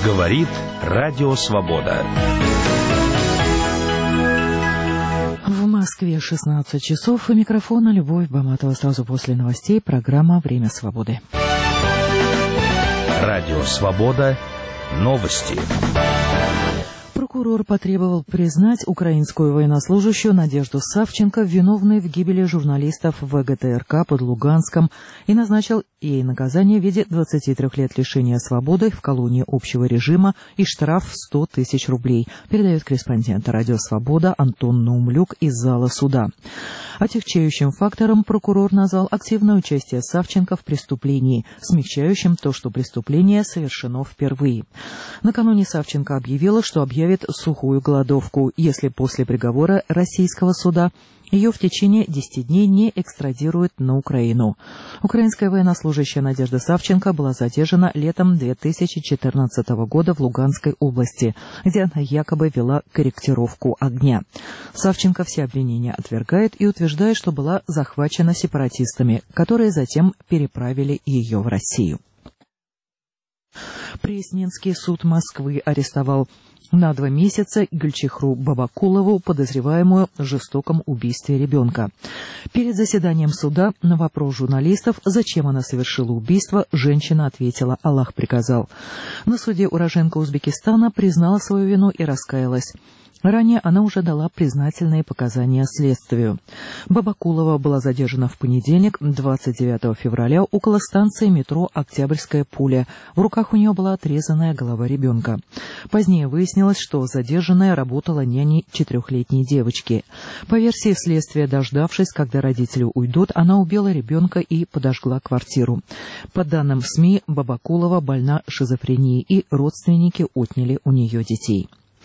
Говорит Радио Свобода. В Москве 16 часов. У микрофона Любовь Баматова. Сразу после новостей программа «Время свободы». Радио Свобода. Новости. Прокурор потребовал признать украинскую военнослужащую Надежду Савченко виновной в гибели журналистов ВГТРК под Луганском и назначил ей наказание в виде 23 лет лишения свободы в колонии общего режима и штраф в 100 тысяч рублей, передает корреспондент «Радио Свобода» Антон Наумлюк из зала суда. Отягчающим фактором прокурор назвал активное участие Савченко в преступлении, смягчающим то, что преступление совершено впервые. Накануне Савченко объявила, что объявит сухую голодовку, если после приговора российского суда ее в течение 10 дней не экстрадируют на Украину. Украинская военнослужащая Надежда Савченко была задержана летом 2014 года в Луганской области, где она якобы вела корректировку огня. Савченко все обвинения отвергает и утверждает, что была захвачена сепаратистами, которые затем переправили ее в Россию. Пресненский суд Москвы арестовал на 2 месяца Гюльчихру Бабакулову, подозреваемую в жестоком убийстве ребенка. Перед заседанием суда на вопрос журналистов, зачем она совершила убийство, женщина ответила: «Аллах приказал». На суде уроженка Узбекистана признала свою вину и раскаялась. Ранее она уже дала признательные показания следствию. Бабакулова была задержана в понедельник, 29 февраля, около станции метро «Октябрьская пуля». В руках у нее была отрезанная голова ребенка. Позднее выяснилось, что задержанная работала няней 4-летней девочки. По версии следствия, дождавшись, когда родители уйдут, она убила ребенка и подожгла квартиру. По данным СМИ, Бабакулова больна шизофренией, и родственники отняли у нее детей.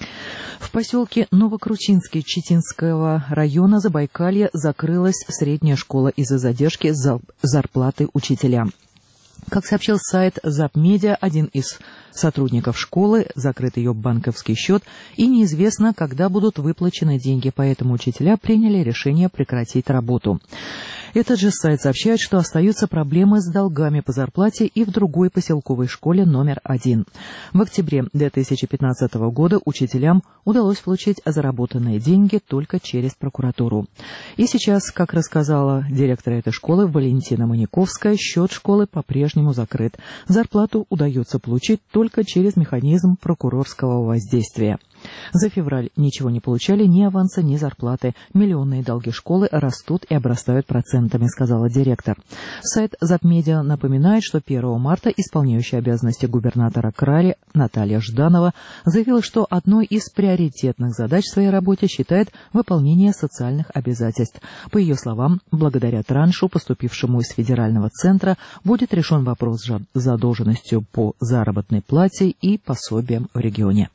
В поселке Новокручинский Читинского района Забайкалья закрылась средняя школа из-за задержки зарплаты учителям. Как сообщил сайт Запмедиа, один из сотрудников школы закрыт ее банковский счет, и неизвестно, когда будут выплачены деньги, поэтому учителя приняли решение прекратить работу. Этот же сайт сообщает, что остаются проблемы с долгами по зарплате и в другой поселковой школе номер 1. В октябре 2015 года учителям удалось получить заработанные деньги только через прокуратуру. И сейчас, как рассказала директор этой школы Валентина Маниковская, счет школы по-прежнему закрыт. Зарплату удается получить только через механизм прокурорского воздействия. За февраль ничего не получали, ни аванса, ни зарплаты. Миллионные долги школы растут и обрастают процентами, сказала директор. Сайт Запмедиа напоминает, что 1 марта исполняющая обязанности губернатора края Наталья Жданова заявила, что одной из приоритетных задач в своей работе считает выполнение социальных обязательств. По ее словам, благодаря траншу, поступившему из федерального центра, будет решен вопрос с задолженностью по заработной плате и пособиям в регионе.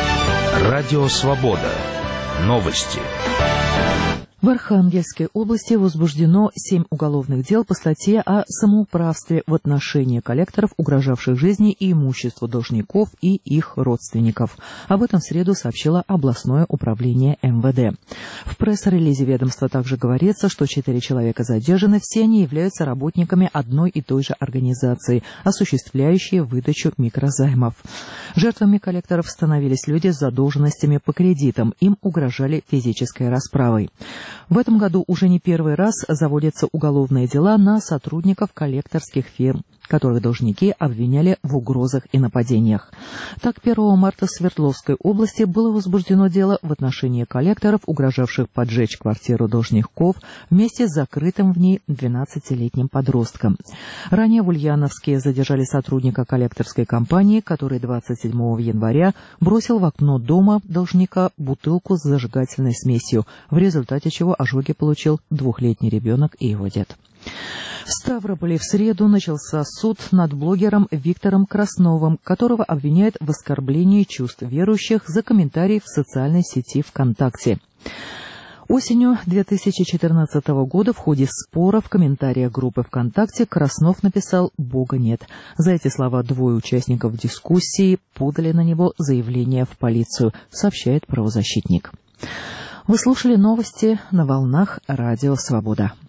Радио Свобода. Новости. В Архангельской области возбуждено 7 уголовных дел по статье о самоуправстве в отношении коллекторов, угрожавших жизни и имуществу должников и их родственников. Об этом в среду сообщило областное управление МВД. В пресс-релизе ведомства также говорится, что 4 человека задержаны, все они являются работниками одной и той же организации, осуществляющей выдачу микрозаймов. Жертвами коллекторов становились люди с задолженностями по кредитам, им угрожали физической расправой. В этом году уже не первый раз заводятся уголовные дела на сотрудников коллекторских фирм, которых должники обвиняли в угрозах и нападениях. Так, 1 марта в Свердловской области было возбуждено дело в отношении коллекторов, угрожавших поджечь квартиру должников вместе с закрытым в ней 12-летним подростком. Ранее в Ульяновске задержали сотрудника коллекторской компании, который 27 января бросил в окно дома должника бутылку с зажигательной смесью, в результате чего ожоги получил 2-летний ребенок и его дед. В Ставрополе в среду начался суд над блогером Виктором Красновым, которого обвиняют в оскорблении чувств верующих за комментарии в социальной сети ВКонтакте. Осенью 2014 года в ходе спора в комментариях группы ВКонтакте Краснов написал «Бога нет». За эти слова 2 участников дискуссии подали на него заявление в полицию, сообщает правозащитник. Вы слушали новости на волнах Радио Свобода.